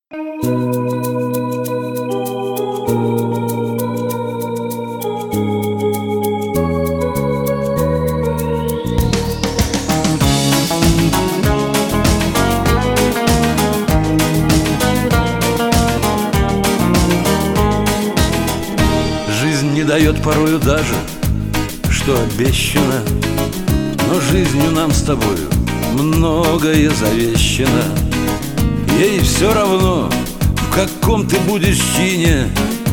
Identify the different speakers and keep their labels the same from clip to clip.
Speaker 1: Жизнь не дает порою даже, что обещано, но жизнью нам с тобою многое завещено. Ей все равно, в каком ты будешь чине.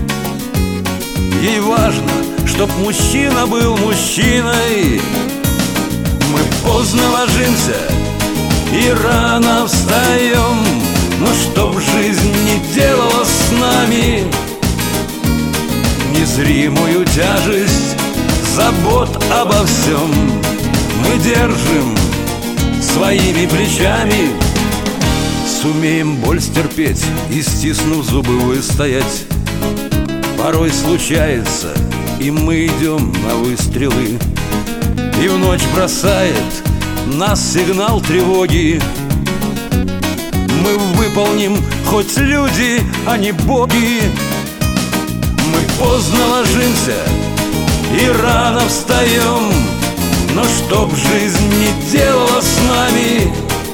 Speaker 1: Ей важно, чтоб мужчина был мужчиной. Мы поздно ложимся и рано встаем, но чтоб жизнь не делала с нами незримую тяжесть забот обо всем мы держим своими плечами. Сумеем боль стерпеть и, стиснув зубы, выстоять. Порой случается, и мы идем на выстрелы, и в ночь бросает нас сигнал тревоги. Мы выполним, хоть люди, а не боги. Мы поздно ложимся и рано встаем, но чтоб жизнь не делала с нами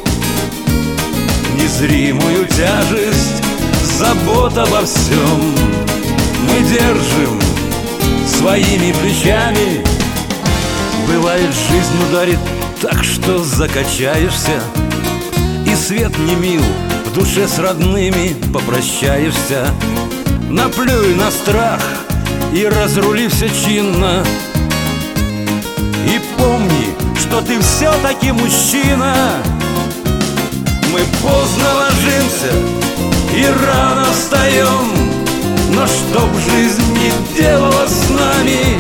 Speaker 1: незримую тяжесть забот обо всем мы держим своими плечами. Бывает, жизнь ударит так, что закачаешься, и свет не мил, в душе с родными попрощаешься. Наплюй на страх и разрули все чинно, и помни, что ты все-таки мужчина. Мы поздно ложимся и рано встаем, но чтоб жизнь не делала с нами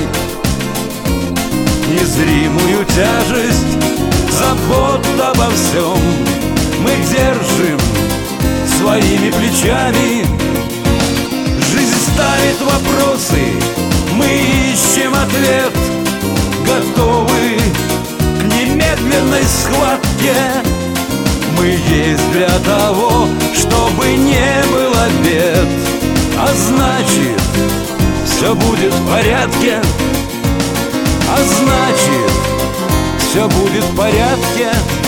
Speaker 1: незримую тяжесть забот обо всем мы держим своими плечами. Жизнь ставит вопросы, мы ищем ответ, готовы к немедленной схватке. Мы есть для того, чтобы не было бед, а значит, все будет в порядке. А значит, все будет в порядке.